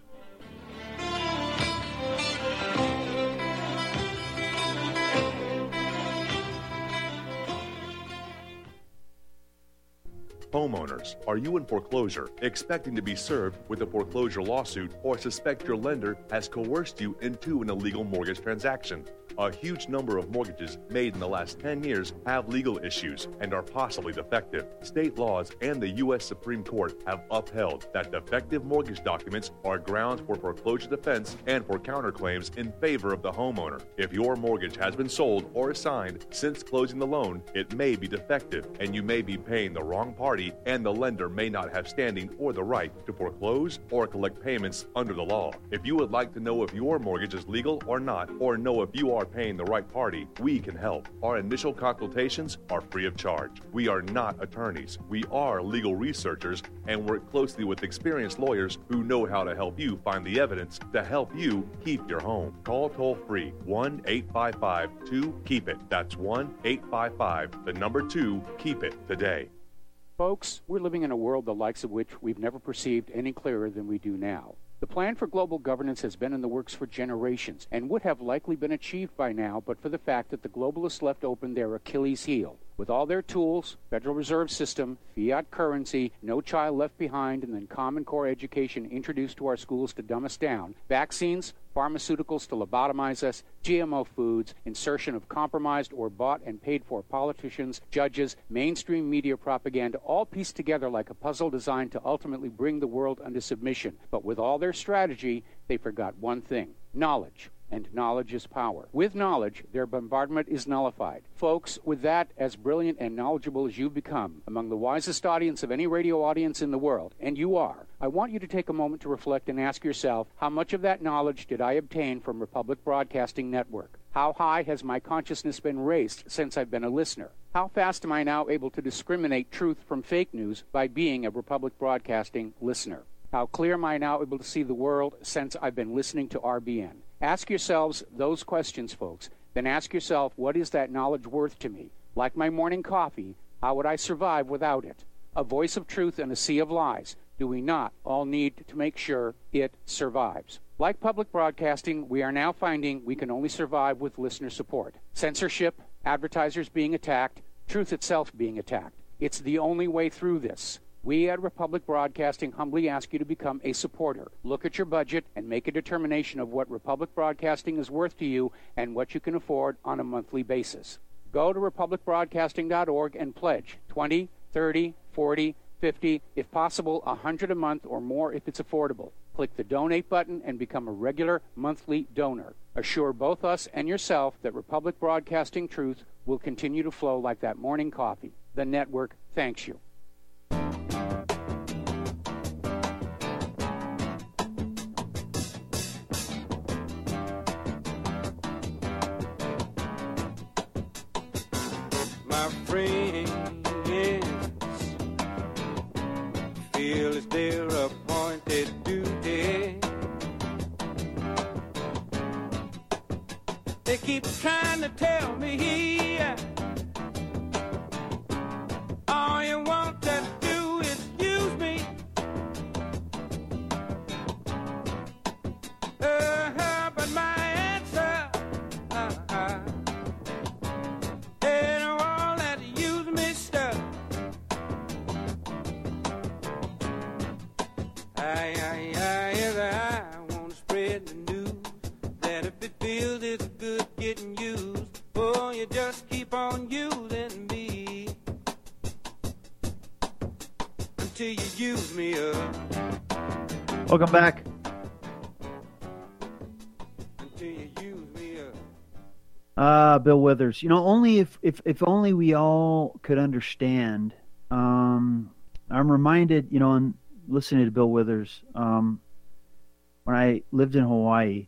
Homeowners, are you in foreclosure, expecting to be served with a foreclosure lawsuit, or suspect your lender has coerced you into an illegal mortgage transaction? A huge number of mortgages made in the last 10 years have legal issues and are possibly defective. State laws and the U.S. Supreme Court have upheld that defective mortgage documents are grounds for foreclosure defense and for counterclaims in favor of the homeowner. If your mortgage has been sold or assigned since closing the loan, it may be defective and you may be paying the wrong party, and the lender may not have standing or the right to foreclose or collect payments under the law. If you would like to know if your mortgage is legal or not, or know if you are paying the right party, we can help. Our initial consultations are free of charge. We are not attorneys. We are legal researchers and work closely with experienced lawyers who know how to help you find the evidence to help you keep your home. Call toll-free 1-855-2-KEEP-IT. That's 1-855-2-KEEP-IT today. Folks, we're living in a world the likes of which we've never perceived any clearer than we do now. The plan for global governance has been in the works for generations and would have likely been achieved by now but for the fact that the globalists left open their Achilles heel. With all their tools, Federal Reserve System, fiat currency, no child left behind, and then Common Core education introduced to our schools to dumb us down, vaccines, pharmaceuticals to lobotomize us, GMO foods, insertion of compromised or bought and paid for politicians, judges, mainstream media propaganda, all pieced together like a puzzle designed to ultimately bring the world under submission. But with all their strategy, they forgot one thing: knowledge. And knowledge is power. With knowledge, their bombardment is nullified. Folks, with that, as brilliant and knowledgeable as you've become, among the wisest audience of any radio audience in the world, and you are, I want you to take a moment to reflect and ask yourself, how much of that knowledge did I obtain from Republic Broadcasting Network? How high has my consciousness been raised since I've been a listener? How fast am I now able to discriminate truth from fake news by being a Republic Broadcasting listener? How clear am I now able to see the world since I've been listening to RBN? Ask yourselves those questions, folks. Then ask yourself, what is that knowledge worth to me? Like my morning coffee, how would I survive without it? A voice of truth in a sea of lies. Do we not all need to make sure it survives? Like public broadcasting, we are now finding we can only survive with listener support. Censorship, advertisers being attacked, truth itself being attacked. It's the only way through this. We at Republic Broadcasting humbly ask you to become a supporter. Look at your budget and make a determination of what Republic Broadcasting is worth to you and what you can afford on a monthly basis. Go to republicbroadcasting.org and pledge $20, $30, $40, $50, if possible, $100 a month or more if it's affordable. Click the donate button and become a regular monthly donor. Assure both us and yourself that Republic Broadcasting truth will continue to flow like that morning coffee. The network thanks you. My friends feel it's their appointed duty. They keep trying to tell me all you want to do is use me. But my answer until you use me up. Welcome back. Until you use me up. Bill Withers. You know, only if only we all could understand. I'm reminded, you know, in listening to Bill Withers, when I lived in Hawaii,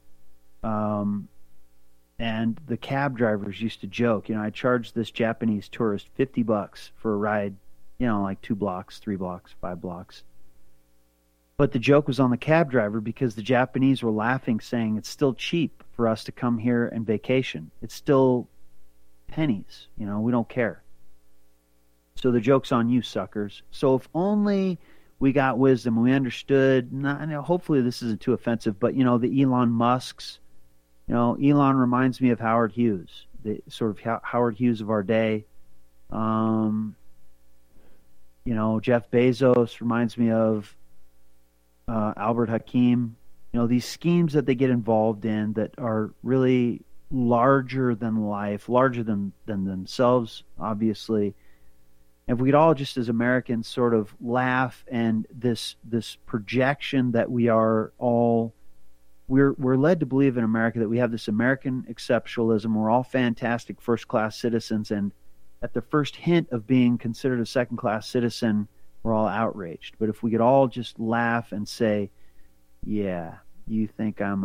and the cab drivers used to joke, you know, I charged this Japanese tourist $50 for a ride, you know, like 2 blocks, 3 blocks, 5 blocks. But the joke was on the cab driver because the Japanese were laughing, saying it's still cheap for us to come here and vacation. It's still pennies, you know, we don't care. So the joke's on you, suckers. So if only we got wisdom, we understood, hopefully this isn't too offensive, but, you know, the Elon Musks, you know, Elon reminds me of Howard Hughes, the sort of Howard Hughes of our day. You know, Jeff Bezos reminds me of Albert Hakim. You know, these schemes that they get involved in that are really larger than life, larger than themselves, obviously. If we could all just as Americans sort of laugh, and this projection that we are all, we're led to believe in America that we have this American exceptionalism. We're all fantastic first-class citizens, and at the first hint of being considered a second-class citizen, we're all outraged. But if we could all just laugh and say, yeah, you think I'm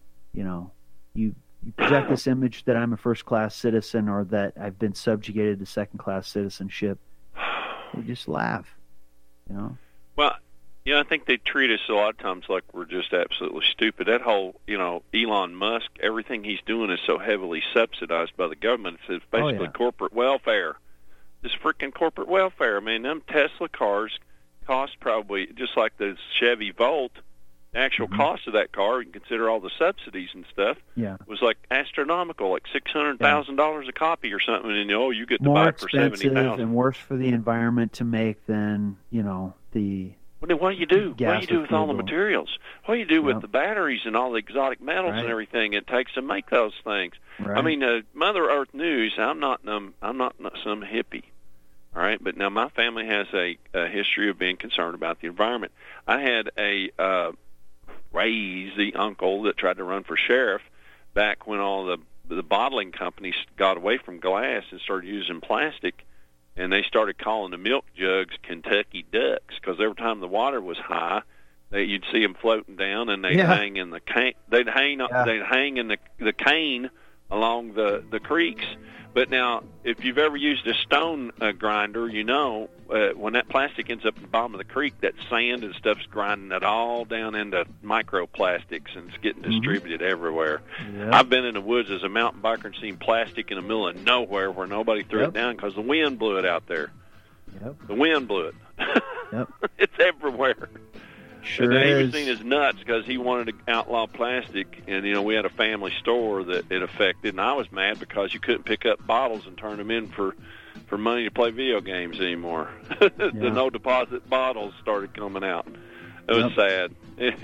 you project this image that I'm a first-class citizen or that I've been subjugated to second-class citizenship, we just laugh, you know? Well, you know, I think they treat us a lot of times like we're just absolutely stupid. That whole, you know, Elon Musk, everything he's doing is so heavily subsidized by the government. It's basically corporate welfare. Just freaking corporate welfare. I mean, them Tesla cars cost probably, just like the Chevy Volt, the actual cost of that car, you can consider all the subsidies and stuff, was like astronomical, like $600,000 a copy or something, and you get to buy it for $70,000. More expensive and worse for the environment to make than, you know, the... Well, then what do you do? What do you do with all the materials? What do you do with the batteries and all the exotic metals and everything it takes to make those things? Right. I mean, Mother Earth News. I'm not some hippie, all right. But now my family has a history of being concerned about the environment. I had a crazy uncle that tried to run for sheriff back when all the bottling companies got away from glass and started using plastic. And they started calling the milk jugs Kentucky ducks because every time the water was high, you'd see them floating down, and they'd hang in the cane. They'd hang in the cane along the creeks. But now, if you've ever used a stone grinder, you know when that plastic ends up at the bottom of the creek, that sand and stuff's grinding it all down into microplastics, and it's getting distributed everywhere. Yep. I've been in the woods as a mountain biker and seen plastic in the middle of nowhere where nobody threw it down because the wind blew it out there. Yep. The wind blew it. Yep. It's everywhere. Sure and is. he was seen as nuts because he wanted to outlaw plastic, and we had a family store that it affected, and I was mad because you couldn't pick up bottles and turn them in for money to play video games anymore. The no deposit bottles started coming out. It was sad.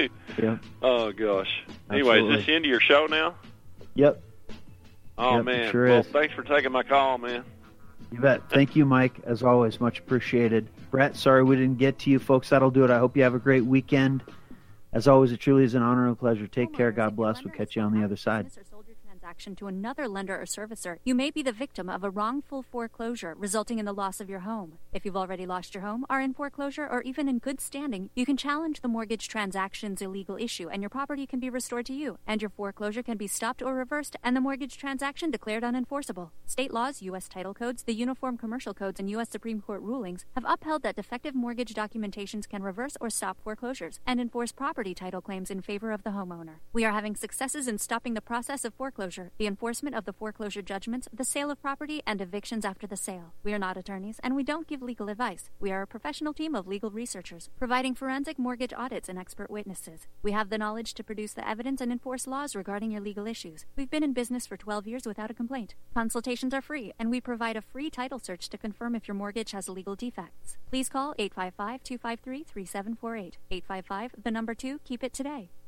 Oh gosh. Anyway, is this the end of your show now? Yep. Oh man. Sure well, is. Thanks for taking my call, man. You bet. Thank you, Mike. As always, much appreciated. Brett, sorry we didn't get to you, folks. That'll do it. I hope you have a great weekend. As always, it truly is an honor and a pleasure. Take care. God bless. We'll catch you on the other side. To another lender or servicer, you may be the victim of a wrongful foreclosure resulting in the loss of your home. If you've already lost your home, are in foreclosure, or even in good standing, you can challenge the mortgage transaction's illegal issue, and your property can be restored to you, and your foreclosure can be stopped or reversed, and the mortgage transaction declared unenforceable. State laws, U.S. title codes, the Uniform Commercial Codes, and U.S. Supreme Court rulings have upheld that defective mortgage documentations can reverse or stop foreclosures and enforce property title claims in favor of the homeowner. We are having successes in stopping the process of foreclosure, the enforcement of the foreclosure judgments, the sale of property, and evictions after the sale. We are not attorneys, and we don't give legal advice. We are a professional team of legal researchers, providing forensic mortgage audits and expert witnesses. We have the knowledge to produce the evidence and enforce laws regarding your legal issues. We've been in business for 12 years without a complaint. Consultations are free, and we provide a free title search to confirm if your mortgage has legal defects. Please call 855-253-3748. 855, the number 2, keep it today.